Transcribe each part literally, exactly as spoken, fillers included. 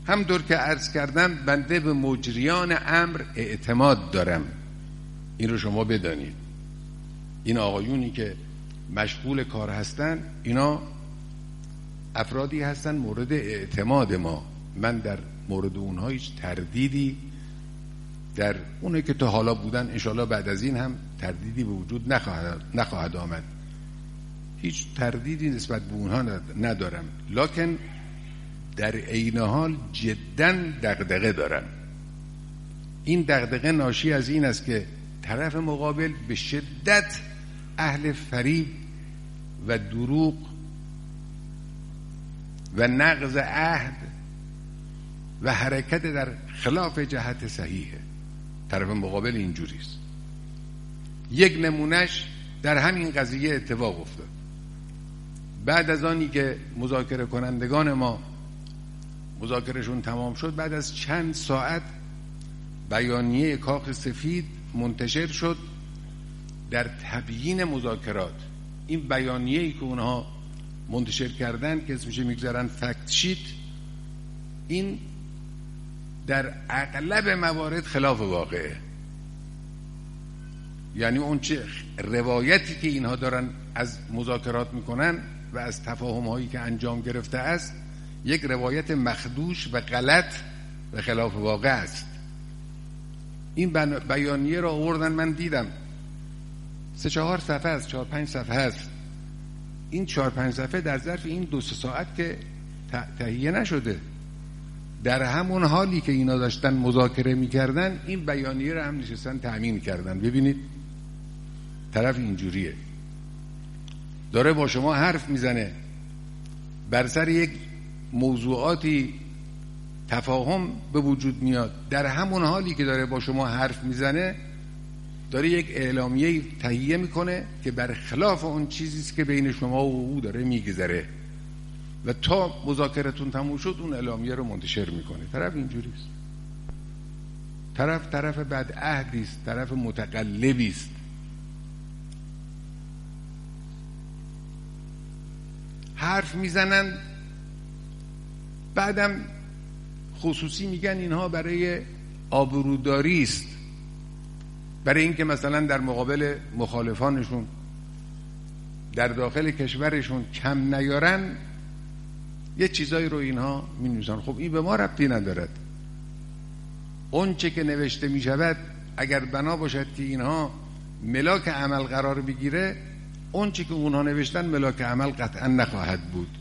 همطور که عرض کردم بنده به مجریان امر اعتماد دارم، این رو شما بدانید. این آقایونی که مشغول کار هستن اینا افرادی هستن مورد اعتماد ما. من در مورد اونها هیچ تردیدی در اونه که تا حالا بودن انشالله بعد از این هم تردیدی به وجود نخواهد, نخواهد آمد. هیچ تردیدی نسبت به اونها ندارم، لکن در عین حال جدا دغدغه دارم. این دغدغه ناشی از این است که طرف مقابل به شدت اهل فریب و دروغ و نقض عهد و حرکت در خلاف جهت صحیحه. طرف مقابل اینجوریست. یک نمونش در همین قضیه اتفاق افتاد. بعد از آنی که مذاکره کنندگان ما مذاکرهشون تمام شد، بعد از چند ساعت بیانیه کاخ سفید منتشر شد در تبیین مذاکرات. این بیانیه‌ای که اونها منتشر کردن که اسمش میگذارن فکت شیت، این در اغلب موارد خلاف واقعه. یعنی اون چه روایتی که اینها دارن از مذاکرات میکنن و از تفاهم هایی که انجام گرفته است، یک روایت مخدوش و غلط و خلاف واقع است. این بیانیه را آوردن، من دیدم سه چهار صفحه است، چهار پنج صفحه است. این چهار پنج صفحه در ظرف این دو سه ساعت که تهیه نشده، در همون حالی که اینا داشتن مذاکره میکردن این بیانیه را هم نشستن تأمین کردن. ببینید طرف اینجوریه، داره با شما حرف میزنه، بر سر یک موضوعاتی تفاهم به وجود میاد، در همون حالی که داره با شما حرف میزنه داره یک اعلامیه تهیه میکنه که برخلاف اون چیزی که بین شما و او داره میگذره و تا مذاکرتون تموم شد اون اعلامیه رو منتشر میکنه. طرف اینجوریست. طرف طرف بدعهدی است، طرف متقلبی است. حرف میزنن، بعدم خصوصی میگن اینها برای آبروداری است، برای اینکه مثلا در مقابل مخالفانشون در داخل کشورشون کم نیارن یه چیزایی رو اینها می نویسن. خب این به ما ربطی ندارد. اون چه که نوشته می شود اگر بنا باشد که اینها ملاک عمل قرار بگیره، اون چه که اونها نوشتن ملاک عمل قطعا نخواهد بود.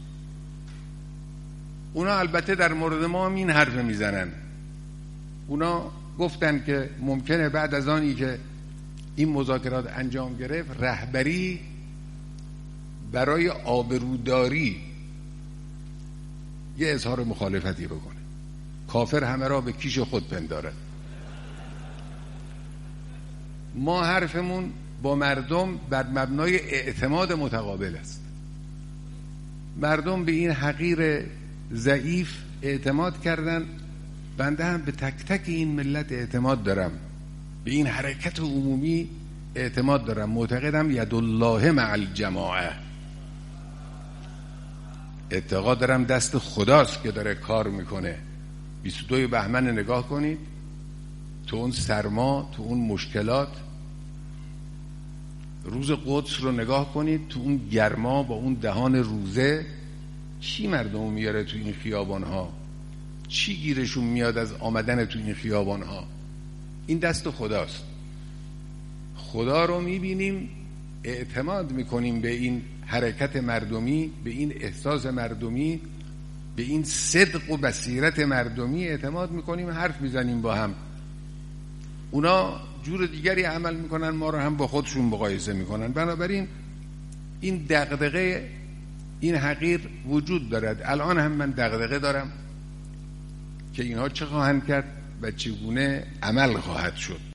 اونا البته در مورد ما هم این حرف میزنن. اونا گفتن که ممکنه بعد از آنی که این مذاکرات انجام گرفت رهبری برای آبروداری یه اظهار مخالفتی بکنه، کافر همه را به کیش خود پندارد. ما حرفمون با مردم بر مبنای اعتماد متقابل است. مردم به این حقیر ضعیف اعتماد کردن، بنده هم به تک تک این ملت اعتماد دارم، به این حرکت عمومی اعتماد دارم. معتقدم یدالله مع الجماعه، اعتقاد دارم دست خداست که داره کار میکنه. بیست و دو بهمن نگاه کنید، تو اون سرما، تو اون مشکلات، روز قدس رو نگاه کنید، تو اون گرما با اون دهان روزه چی مردم میاره تو این خیابان ها، چی گیرشون میاد از آمدن تو این خیابان ها. این دست خداست. خدا رو میبینیم، اعتماد میکنیم به این حرکت مردمی، به این احساس مردمی، به این صدق و بصیرت مردمی اعتماد میکنیم، حرف میزنیم با هم. اونا جور دیگری عمل میکنن، ما رو هم با خودشون مقایسه میکنن. بنابراین این دغدغه، این حقیر وجود دارد. الان هم من دغدغه دارم که اینها چه خواهند کرد و چگونه عمل خواهد شد.